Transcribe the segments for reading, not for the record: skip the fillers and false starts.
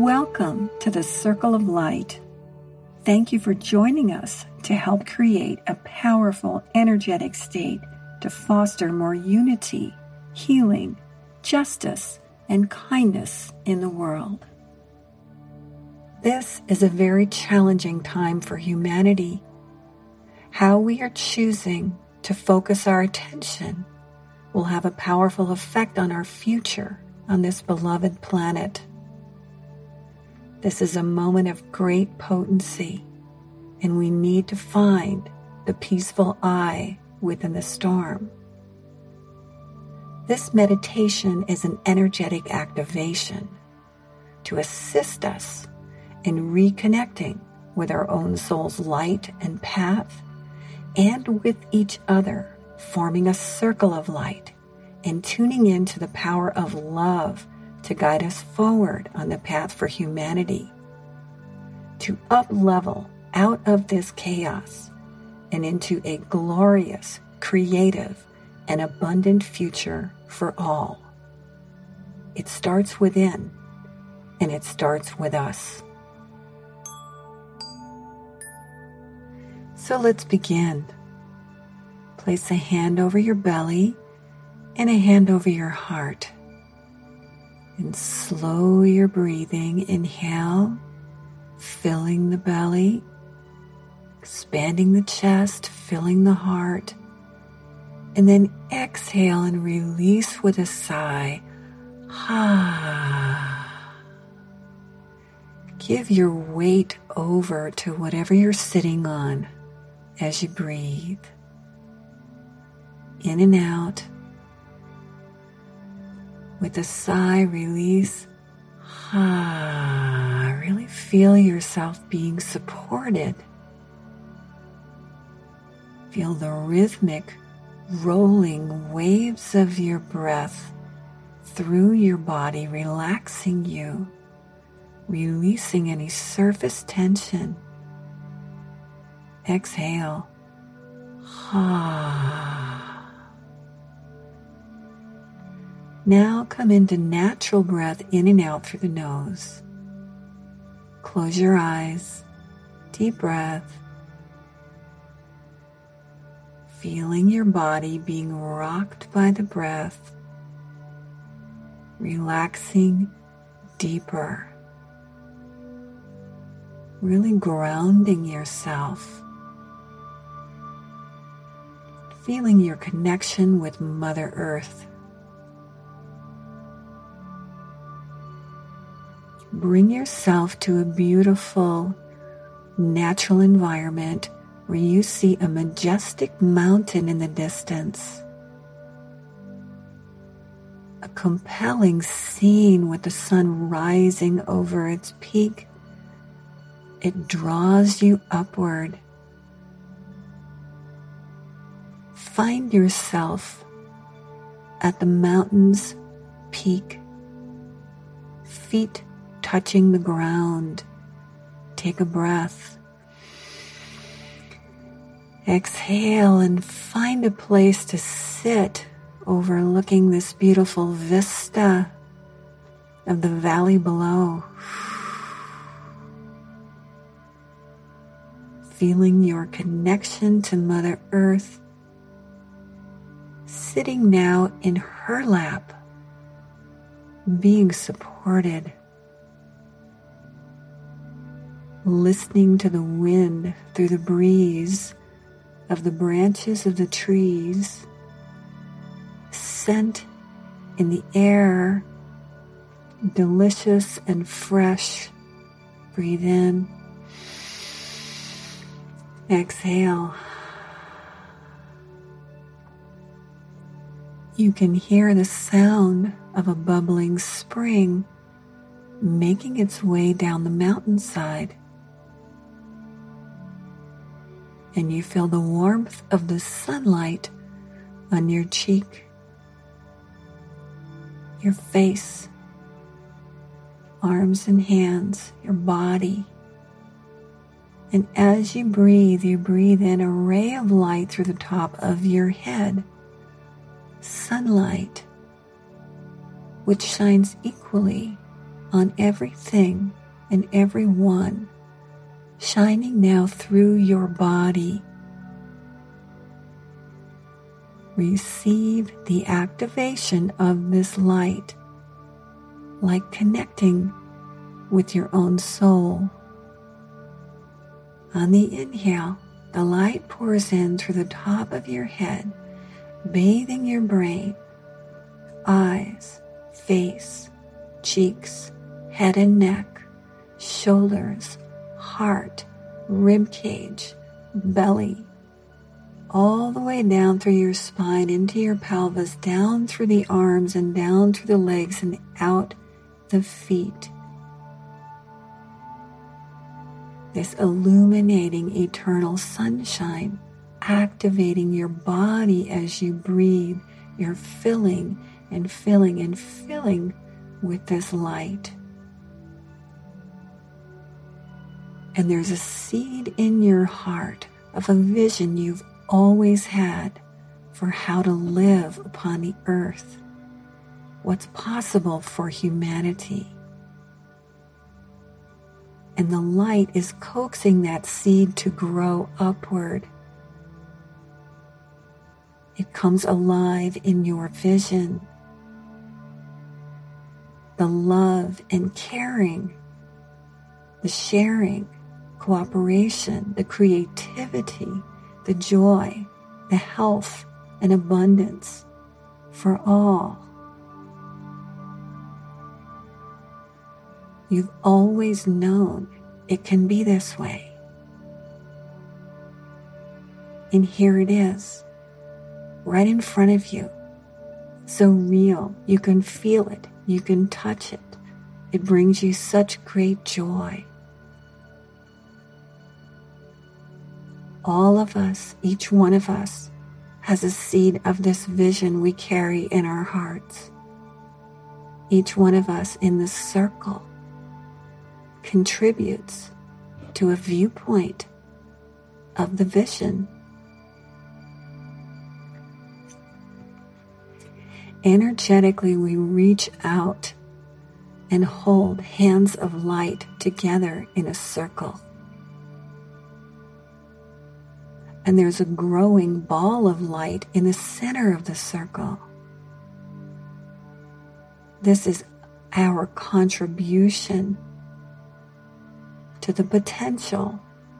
Welcome to the Circle of Light. Thank you for joining us to help create a powerful, energetic state to foster more unity, healing, justice, and kindness in the world. This is a very challenging time for humanity. How we are choosing to focus our attention will have a powerful effect on our future on this beloved planet. This is a moment of great potency, and we need to find the peaceful eye within the storm. This meditation is an energetic activation to assist us in reconnecting with our own soul's light and path, and with each other, forming a circle of light and tuning into the power of love to guide us forward on the path for humanity, to up-level out of this chaos and into a glorious, creative, and abundant future for all. It starts within, and it starts with us. So let's begin. Place a hand over your belly and a hand over your heart. And slow your breathing. Inhale, filling the belly, expanding the chest, filling the heart. And then exhale and release with a sigh. Give your weight over to whatever you're sitting on as you breathe. In and out. With a sigh, release. Really feel yourself being supported. Feel the rhythmic, rolling waves of your breath through your body, relaxing you, releasing any surface tension. Exhale. Now come into natural breath in and out through the nose. Close your eyes. Deep breath. Feeling your body being rocked by the breath. Relaxing deeper. Really grounding yourself. Feeling your connection with Mother Earth. Bring yourself to a beautiful, natural environment where you see a majestic mountain in the distance. A compelling scene with the sun rising over its peak. It draws you upward. Find yourself at the mountain's peak, feet touching the ground. Take a breath. Exhale and find a place to sit overlooking this beautiful vista of the valley below. Feeling your connection to Mother Earth, sitting now in her lap, being supported. Listening to the wind through the breeze of the branches of the trees, scent in the air, delicious and fresh. Breathe in. Exhale. You can hear the sound of a bubbling spring making its way down the mountainside. And you feel the warmth of the sunlight on your cheek, your face, arms and hands, your body. And as you breathe in a ray of light through the top of your head, sunlight, which shines equally on everything and everyone, shining now through your body. Receive the activation of this light, like connecting with your own soul. On the inhale, the light pours in through the top of your head, bathing your brain, eyes, face, cheeks, head and neck, shoulders, heart, rib cage, belly, all the way down through your spine, into your pelvis, down through the arms and down through the legs and out the feet. This illuminating eternal sunshine, activating your body as you breathe. You're filling and filling and filling with this light. And there's a seed in your heart of a vision you've always had for how to live upon the earth, what's possible for humanity. And the light is coaxing that seed to grow upward. It comes alive in your vision. The love and caring, the sharing, cooperation, the creativity, the joy, the health and abundance for all. You've always known it can be this way. And here it is, right in front of you. So real, you can feel it, you can touch it. It brings you such great joy. All of us, each one of us, has a seed of this vision we carry in our hearts. Each one of us in this circle contributes to a viewpoint of the vision. Energetically, we reach out and hold hands of light together in a circle. And there's a growing ball of light in the center of the circle. This is our contribution to the potential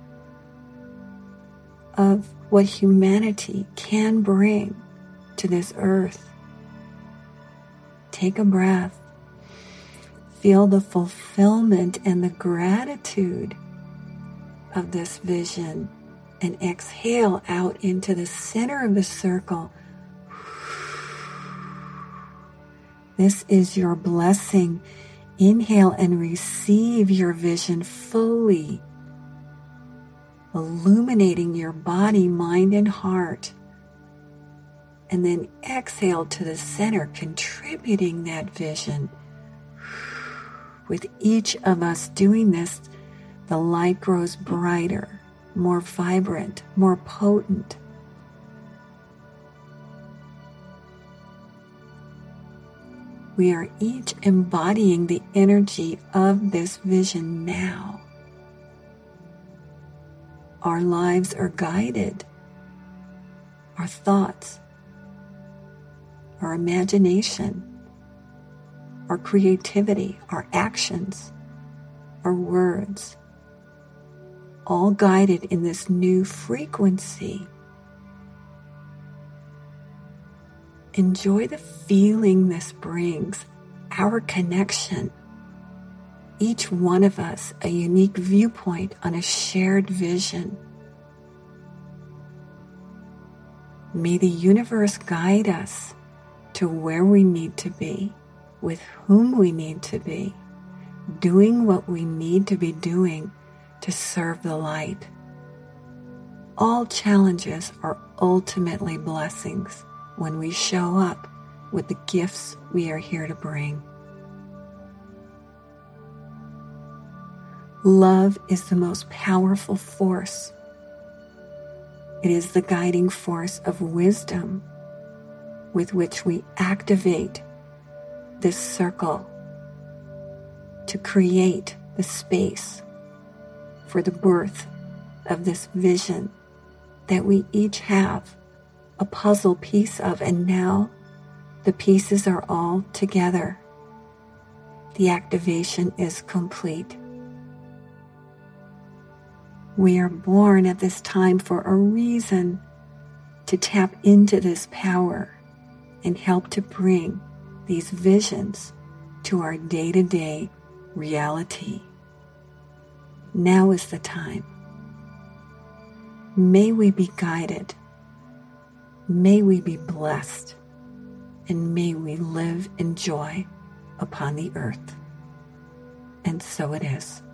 of what humanity can bring to this earth. Take a breath. Feel the fulfillment and the gratitude of this vision, and exhale out into the center of the circle. This is your blessing. Inhale and receive your vision fully, illuminating your body, mind, and heart. And then exhale to the center, contributing that vision. With each of us doing this, the light grows brighter, more vibrant, more potent. We are each embodying the energy of this vision now. Our lives are guided. Our thoughts, our imagination, our creativity, our actions, our words, all guided in this new frequency. Enjoy the feeling this brings, our connection. Each one of us a unique viewpoint on a shared vision. May the universe guide us to where we need to be, with whom we need to be, doing what we need to be doing to serve the light. All challenges are ultimately blessings when we show up with the gifts we are here to bring. Love is the most powerful force. It is the guiding force of wisdom with which we activate this circle to create the space for the birth of this vision that we each have a puzzle piece of, and now the pieces are all together. The activation is complete. We are born at this time for a reason, to tap into this power and help to bring these visions to our day-to-day reality. Now is the time. May we be guided. May we be blessed. And may we live in joy upon the earth. And so it is.